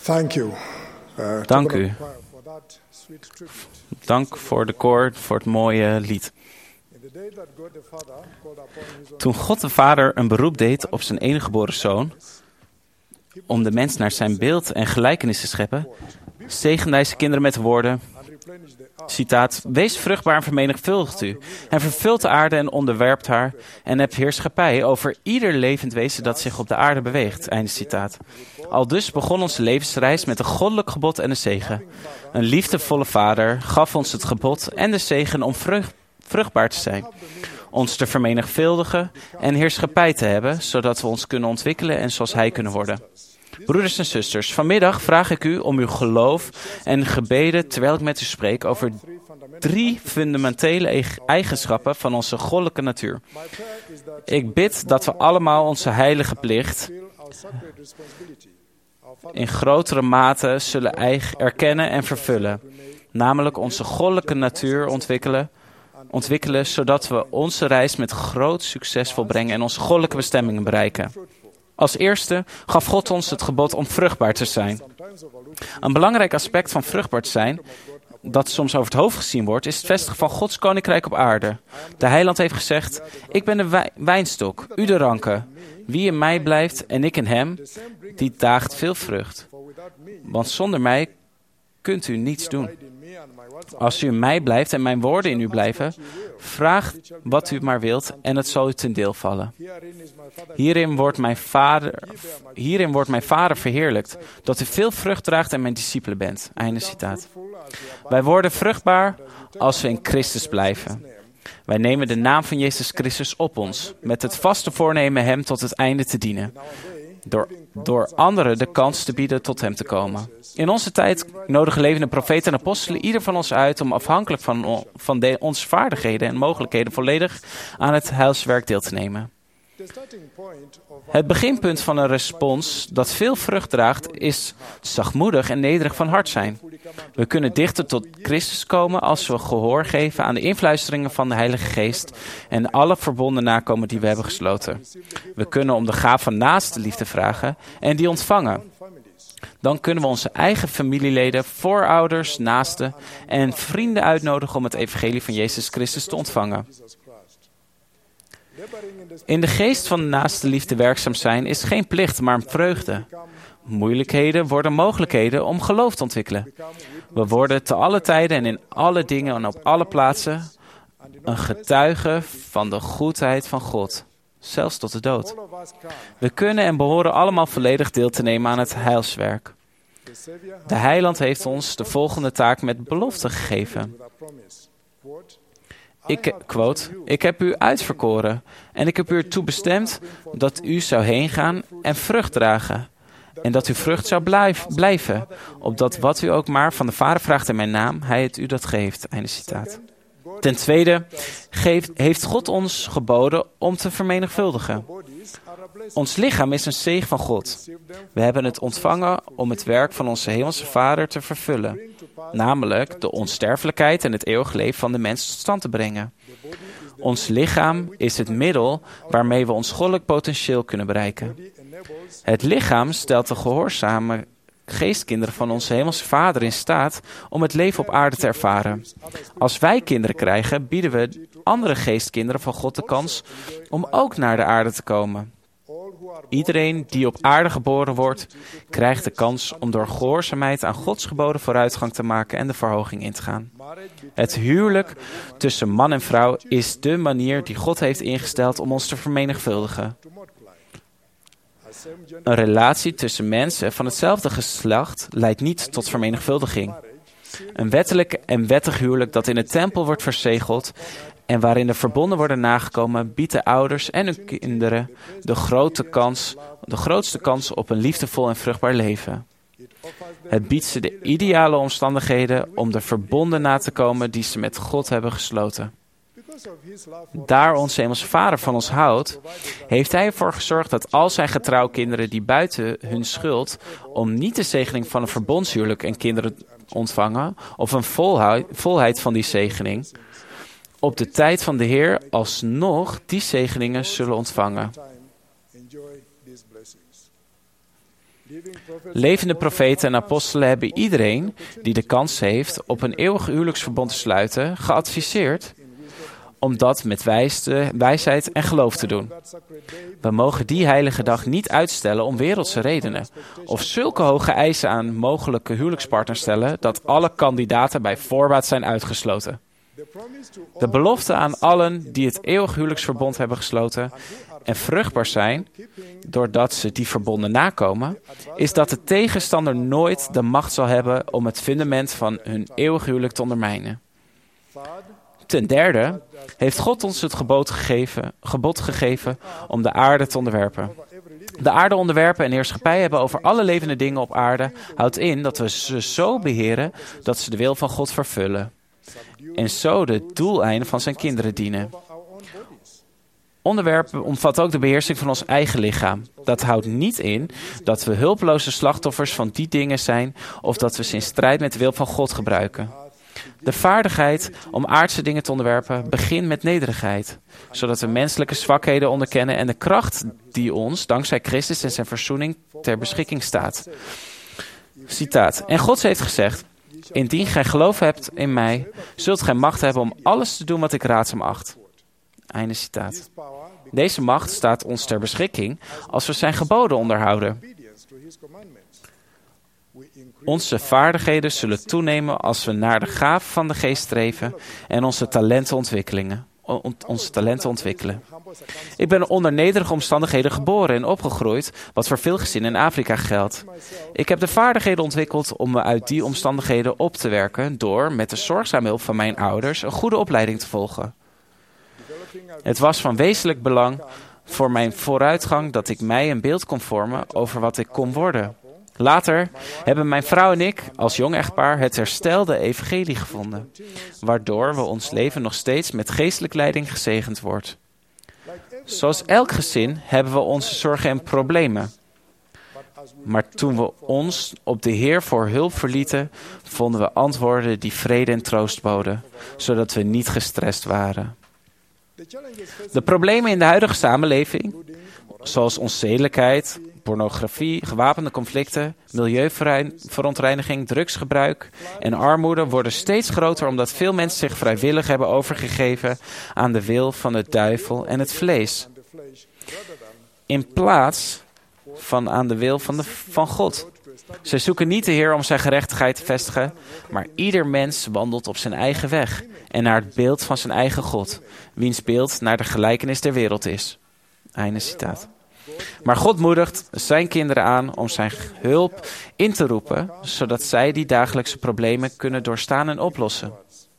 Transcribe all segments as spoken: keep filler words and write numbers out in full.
Thank you. Uh, Dank u. Dank voor de koor, voor het mooie lied. Toen God de Vader een beroep deed op zijn enige geboren zoon, om de mens naar zijn beeld en gelijkenis te scheppen, zegende hij zijn kinderen met de woorden, citaat, wees vruchtbaar en vermenigvuldigt u, en vervult de aarde en onderwerpt haar, en hebt heerschappij over ieder levend wezen dat zich op de aarde beweegt, einde citaat. Aldus begon onze levensreis met een goddelijk gebod en een zegen. Een liefdevolle Vader gaf ons het gebod en de zegen om vrucht, vruchtbaar te zijn, ons te vermenigvuldigen en heerschappij te hebben, zodat we ons kunnen ontwikkelen en zoals Hij kunnen worden. Broeders en zusters, vanmiddag vraag ik u om uw geloof en gebeden terwijl ik met u spreek over drie fundamentele eigenschappen van onze goddelijke natuur. Ik bid dat we allemaal onze heilige plicht in grotere mate zullen erkennen en vervullen, namelijk onze goddelijke natuur ontwikkelen, ontwikkelen zodat we onze reis met groot succes volbrengen en onze goddelijke bestemmingen bereiken. Als eerste gaf God ons het gebod om vruchtbaar te zijn. Een belangrijk aspect van vruchtbaar te zijn, dat soms over het hoofd gezien wordt, is het vestigen van Gods koninkrijk op aarde. De heiland heeft gezegd, ik ben de wij- wijnstok, u de ranken. Wie in mij blijft en ik in hem, die draagt veel vrucht. Want zonder mij kunt u niets doen. Als u in mij blijft en mijn woorden in u blijven, vraag wat u maar wilt en het zal u ten deel vallen. Hierin wordt mijn vader, hierin wordt mijn vader verheerlijkt, dat u veel vrucht draagt en mijn discipelen bent. Einde citaat. Wij worden vruchtbaar als we in Christus blijven. Wij nemen de naam van Jezus Christus op ons, met het vaste voornemen hem tot het einde te dienen. Door, door anderen de kans te bieden tot hem te komen. In onze tijd nodigen levende profeten en apostelen ieder van ons uit om afhankelijk van, van de, onze vaardigheden en mogelijkheden volledig aan het heilswerk deel te nemen. Het beginpunt van een respons dat veel vrucht draagt is zachtmoedig en nederig van hart zijn. We kunnen dichter tot Christus komen als we gehoor geven aan de influisteringen van de Heilige Geest en alle verbonden nakomen die we hebben gesloten. We kunnen om de gaaf van naaste liefde vragen en die ontvangen. Dan kunnen we onze eigen familieleden, voorouders, naasten en vrienden uitnodigen om het evangelie van Jezus Christus te ontvangen. In de geest van de naaste liefde werkzaam zijn is geen plicht, maar een vreugde. Moeilijkheden worden mogelijkheden om geloof te ontwikkelen. We worden te alle tijden en in alle dingen en op alle plaatsen een getuige van de goedheid van God, zelfs tot de dood. We kunnen en behoren allemaal volledig deel te nemen aan het heilswerk. De heiland heeft ons de volgende taak met belofte gegeven. Ik, quote, ik heb u uitverkoren en ik heb u ertoe bestemd dat u zou heen gaan en vrucht dragen. En dat uw vrucht zou blijf, blijven, opdat wat u ook maar van de Vader vraagt in mijn naam, hij het u dat geeft. Einde citaat. Ten tweede geeft, heeft God ons geboden om te vermenigvuldigen. Ons lichaam is een zegen van God. We hebben het ontvangen om het werk van onze hemelse Vader te vervullen. Namelijk de onsterfelijkheid en het eeuwige leven van de mens tot stand te brengen. Ons lichaam is het middel waarmee we ons goddelijk potentieel kunnen bereiken. Het lichaam stelt de gehoorzame geestkinderen van onze hemelse Vader in staat om het leven op aarde te ervaren. Als wij kinderen krijgen, bieden we andere geestkinderen van God de kans om ook naar de aarde te komen. Iedereen die op aarde geboren wordt, krijgt de kans om door gehoorzaamheid aan Gods geboden vooruitgang te maken en de verhoging in te gaan. Het huwelijk tussen man en vrouw is de manier die God heeft ingesteld om ons te vermenigvuldigen. Een relatie tussen mensen van hetzelfde geslacht leidt niet tot vermenigvuldiging. Een wettelijk en wettig huwelijk dat in de tempel wordt verzegeld en waarin de verbonden worden nagekomen, biedt de ouders en hun kinderen de, grote kans, de grootste kans op een liefdevol en vruchtbaar leven. Het biedt ze de ideale omstandigheden om de verbonden na te komen die ze met God hebben gesloten. Daar onze hemelse Vader van ons houdt, heeft Hij ervoor gezorgd dat al zijn getrouw kinderen die buiten hun schuld om niet de zegening van een verbondshuwelijk en kinderen ontvangen, of een volheid, volheid van die zegening, op de tijd van de Heer alsnog die zegeningen zullen ontvangen. Levende profeten en apostelen hebben iedereen die de kans heeft op een eeuwig huwelijksverbond te sluiten, geadviseerd om dat met wijsde, wijsheid en geloof te doen. We mogen die heilige dag niet uitstellen om wereldse redenen, of zulke hoge eisen aan mogelijke huwelijkspartners stellen dat alle kandidaten bij voorbaat zijn uitgesloten. De belofte aan allen die het eeuwig huwelijksverbond hebben gesloten en vruchtbaar zijn, doordat ze die verbonden nakomen, is dat de tegenstander nooit de macht zal hebben om het fundament van hun eeuwig huwelijk te ondermijnen. Ten derde heeft God ons het gebod gegeven, gebod gegeven om de aarde te onderwerpen. De aarde onderwerpen en heerschappij hebben over alle levende dingen op aarde houdt in dat we ze zo beheren dat ze de wil van God vervullen. En zo de doeleinden van zijn kinderen dienen. Onderwerpen omvat ook de beheersing van ons eigen lichaam. Dat houdt niet in dat we hulpeloze slachtoffers van die dingen zijn of dat we ze in strijd met de wil van God gebruiken. De vaardigheid om aardse dingen te onderwerpen begint met nederigheid, zodat we menselijke zwakheden onderkennen en de kracht die ons, dankzij Christus en zijn verzoening, ter beschikking staat. Citaat. En God heeft gezegd, indien gij geloof hebt in mij, zult gij macht hebben om alles te doen wat ik raadzaam acht. Einde citaat. Deze macht staat ons ter beschikking als we zijn geboden onderhouden. Onze vaardigheden zullen toenemen als we naar de gaven van de geest streven en onze talenten ontwikkelen. Onze talenten ontwikkelen. Ik ben onder nederige omstandigheden geboren en opgegroeid, wat voor veel gezinnen in Afrika geldt. Ik heb de vaardigheden ontwikkeld om me uit die omstandigheden op te werken door, met de zorgzame hulp van mijn ouders, een goede opleiding te volgen. Het was van wezenlijk belang voor mijn vooruitgang dat ik mij een beeld kon vormen over wat ik kon worden. Later hebben mijn vrouw en ik als jong echtpaar het herstelde evangelie gevonden, waardoor we ons leven nog steeds met geestelijke leiding gezegend wordt. Zoals elk gezin hebben we onze zorgen en problemen. Maar toen we ons op de Heer voor hulp verlieten, vonden we antwoorden die vrede en troost boden, zodat we niet gestrest waren. De problemen in de huidige samenleving, zoals onzedelijkheid, pornografie, gewapende conflicten, milieuverontreiniging, drugsgebruik en armoede worden steeds groter omdat veel mensen zich vrijwillig hebben overgegeven aan de wil van de duivel en het vlees. In plaats van aan de wil van, de, van God. Zij zoeken niet de Heer om zijn gerechtigheid te vestigen, maar ieder mens wandelt op zijn eigen weg en naar het beeld van zijn eigen God, wiens beeld naar de gelijkenis der wereld is. Einde citaat. Maar God moedigt zijn kinderen aan om zijn hulp in te roepen, zodat zij die dagelijkse problemen kunnen doorstaan en oplossen.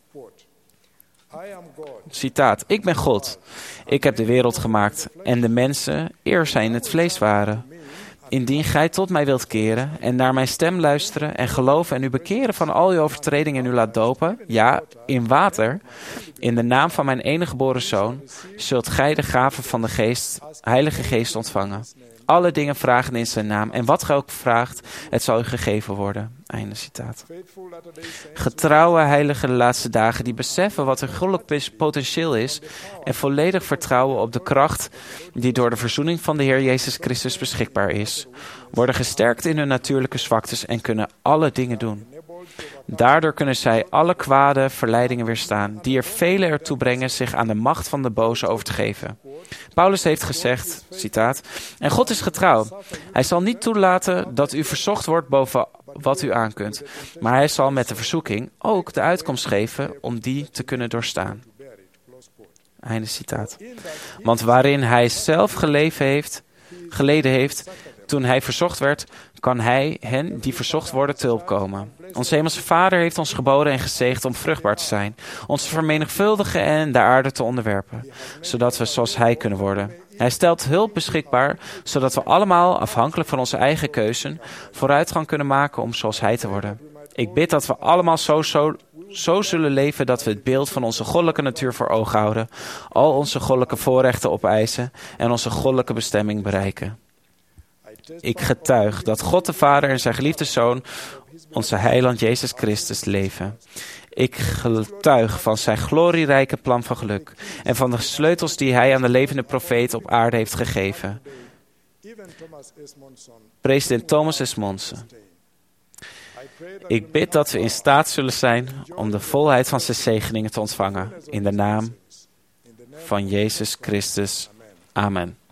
Citaat. Ik ben God. Ik heb de wereld gemaakt en de mensen eer zij in het vlees waren. Indien gij tot mij wilt keren en naar mijn stem luisteren en geloven en u bekeren van al uw overtredingen en u laat dopen, ja, in water, in de naam van mijn enige geboren zoon, zult gij de gave van de geest, Heilige Geest ontvangen. Alle dingen vragen in zijn naam en wat gij ook vraagt, het zal u gegeven worden. Einde citaat. Getrouwe heiligen de laatste dagen die beseffen wat hun goddelijk potentieel is en volledig vertrouwen op de kracht die door de verzoening van de Heer Jezus Christus beschikbaar is, worden gesterkt in hun natuurlijke zwaktes en kunnen alle dingen doen. Daardoor kunnen zij alle kwade verleidingen weerstaan, die er velen ertoe brengen zich aan de macht van de boze over te geven. Paulus heeft gezegd, citaat, en God is getrouw. Hij zal niet toelaten dat u verzocht wordt boven wat u aankunt, maar hij zal met de verzoeking ook de uitkomst geven om die te kunnen doorstaan. Einde citaat. Want waarin hij zelf geleven heeft, geleden heeft, toen hij verzocht werd, kan hij hen die verzocht worden te hulp komen. Onze hemelse Vader heeft ons geboden en gezegend om vruchtbaar te zijn, ons te vermenigvuldigen en de aarde te onderwerpen, zodat we zoals hij kunnen worden. Hij stelt hulp beschikbaar, zodat we allemaal, afhankelijk van onze eigen keuzen, vooruitgang kunnen maken om zoals hij te worden. Ik bid dat we allemaal zo, zo, zo zullen leven dat we het beeld van onze goddelijke natuur voor ogen houden, al onze goddelijke voorrechten opeisen en onze goddelijke bestemming bereiken. Ik getuig dat God de Vader en zijn geliefde Zoon, onze heiland Jezus Christus, leven. Ik getuig van zijn glorierijke plan van geluk en van de sleutels die hij aan de levende profeet op aarde heeft gegeven. President Thomas S. Monson. Ik bid dat we in staat zullen zijn om de volheid van zijn zegeningen te ontvangen. In de naam van Jezus Christus. Amen.